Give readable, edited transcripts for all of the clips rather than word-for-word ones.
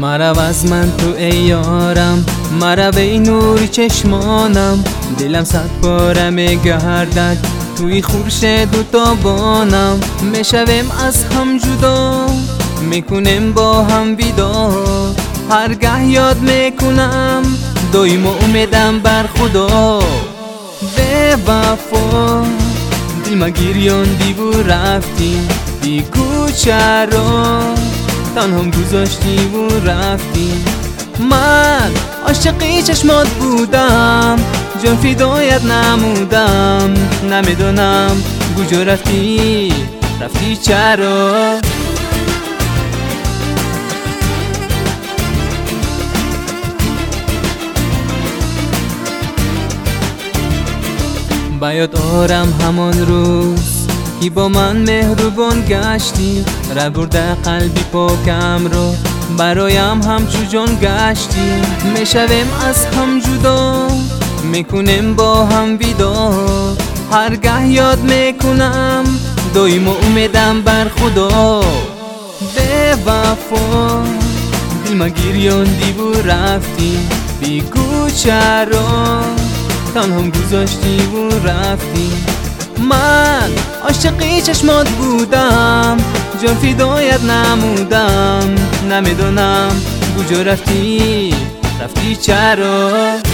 مرو از من تو ای یارم، مرو ای نوری چشمانم. دلم صد بارم گردد توی خورشید و تابانم. میشویم از هم جدا، میکنیم با هم ویدا. هرگاه یاد میکنم دایم امیدم بر خدا. به وفا دل ما گریاندی و رفتی، دیگو چرا تنهام گذاشتی و رفتی. من عاشقی چشمات بودم، جان فدایت نمودم. نمیدونم کجا رفتی، رفتی چرا؟ با یاد آرم همان روز که با من مهربان گشتی. را برده قلبی پاکم رو برایم همچو جان گشتی. میشویم از هم جدا، میکنیم با هم ویدا. هرگاه یاد میکنم دایم امیدم بر خدا. به وفا دل ما گریاندی و رفتی، بگو چرا تنهام گذاشتی و رفتی. من عاشقی چشمات بودم، جان فدایت نمودم. نمیدونم کجا رفتی، رفتی چرا؟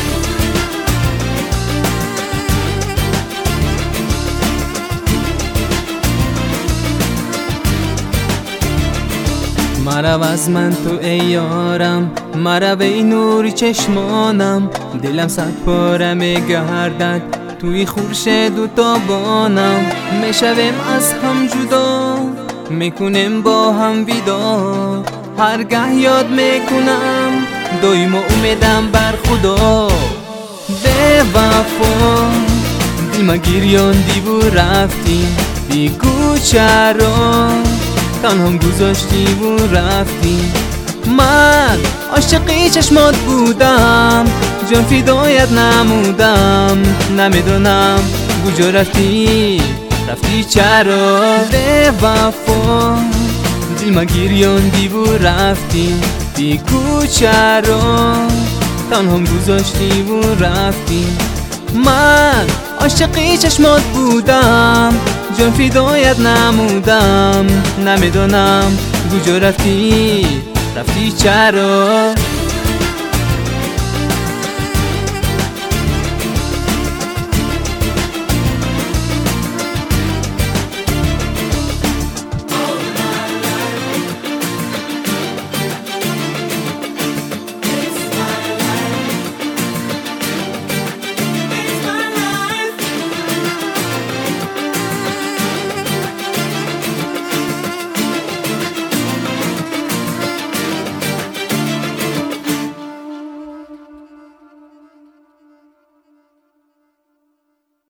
مرو از من تو ای یارم، مرو ای نوری چشمانم. دلم صد باره میگردد توی خورشید و تابانم. میشویم از هم جدا، میکنیم با هم ویدا. هرگاه یاد میکنم دایم امیدم بر خدا. به وفا دل ما گریاندی و رفتی، بگو چرا تنهام گذاشتی و رفتی. من عاشقی چشمات بودم، جان فدایت نمودم. نمیدونم کجا رفتی، رفتی چرا؟ به وفا دل ما گریاندی و رفتی، بگو چرا تنهام گذاشتی و رفتی. من عاشقی چشمات بودم، جان فدایت نمودم. نمیدونم کجا رفتی، رفتی چرا؟